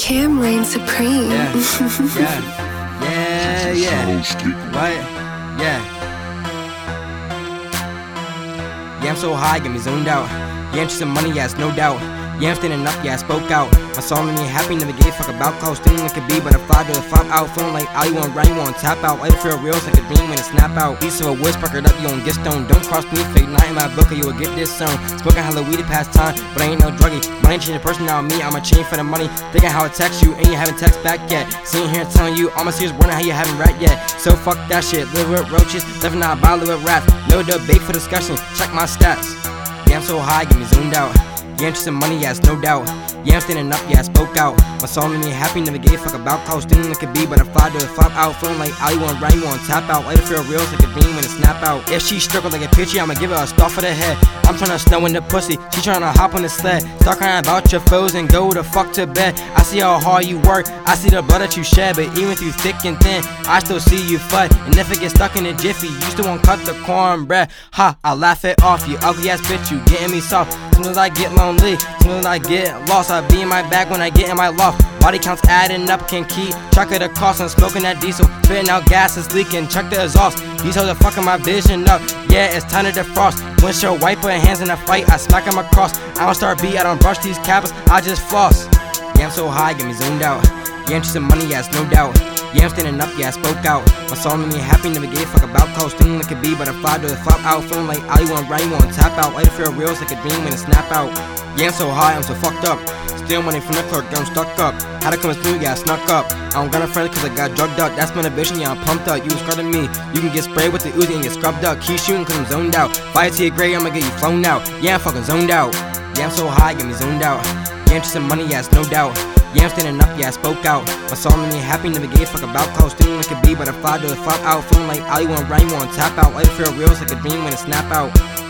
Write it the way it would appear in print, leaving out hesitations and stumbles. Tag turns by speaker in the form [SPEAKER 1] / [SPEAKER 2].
[SPEAKER 1] Cam reign supreme.
[SPEAKER 2] Yeah. What? Yeah. Yeah, I'm so high, get me zoned out. Yeah, I'm chasing money, yes, no doubt. Yeah, I'm standing up, yeah, I spoke out. My song made me happy, never gave a fuck about clothes. Thinking it could be, but I fly to the flop out. Feeling like all you want right, you want tap out. Life feel real, it's like a dream when it snap out. Piece of a wood, spark it up, you gon' get stoned. Don't cross me, fake night in my book, or you will get this song. Smoking hella weed to pass time, but I ain't no druggie. Money change the person, now me, I'm a chain for the money. Thinking how I text you, and you haven't text back yet. Sitting here telling you, all my serious wondering how you haven't rap yet. So fuck that shit, live with roaches, living out by live with rap. No debate for discussion, check my stats. Yeah, I'm so high, get me zoomed out. Yeah, I'm chasing money, yes, no doubt. Yeah, I'm standing up, yeah, I spoke out. My song made me happy, never gave a fuck about clothes. Thinking it could be, but I fly to the flop out. Feeling like all you want right, you want tap out. Let it feel real, it's like a dream when it snap out. If she struggle like a pitchy, I'ma give her a star for the head. I'm tryna snow in the pussy, she tryna hop on the sled. Start crying about your foes and go the fuck to bed. I see how hard you work, I see the blood that you shed. But even through thick and thin, I still see you fight. And if it gets stuck in a jiffy, you still won't cut the cornbread. Ha, I laugh it off, you ugly ass bitch, you getting me soft. Soon as I get lonely, soon as I get lost, I be in my bag when I get in my loft. Body counts adding up, can keep track of the cost. I'm smoking that diesel, spitting out gas, it's leaking, check the exhaust. These hoes are fucking my vision up, yeah, it's time to defrost. Windshield wiper, hands in a fight, I smack them across. I don't start beat, I don't brush these cappers, I just floss. Yeah, I'm so high, get me zoomed out. Yeah, I'm chasing money, yes, no doubt. Yeah, I'm standing up, yeah, I spoke out. My song made me happy, never gave a fuck about clothes. Thinking it could be, but I fly to the flop out. Feeling like all you want right, you want tap out. Life feel real, it's like a dream when it snap out. Yeah, I'm so high, I'm so fucked up. Steal money from the clerk, I'm stuck up. Had to come smooth, yeah, I snuck up. I don't got a friend cause I got drugged up. That's my ambition, yeah, I'm pumped up. You was scrubbing me, you can get sprayed with the Uzi and get scrubbed up. Keep shooting cause I'm zoned out. Fire to your grave, I'ma get you flown out. Yeah, I'm fucking zoned out. Yeah, I'm so high, get me zoned out. Yeah, I'm chasing money, yes, no doubt. Yeah, I'm standing up, yeah, I spoke out. My song made me happy, never gave a fuck about clothes. Thinking it could be, but I fly to the flop out. Feeling like all you want right, you want tap out. Life feel real, it's like a dream when it snap out.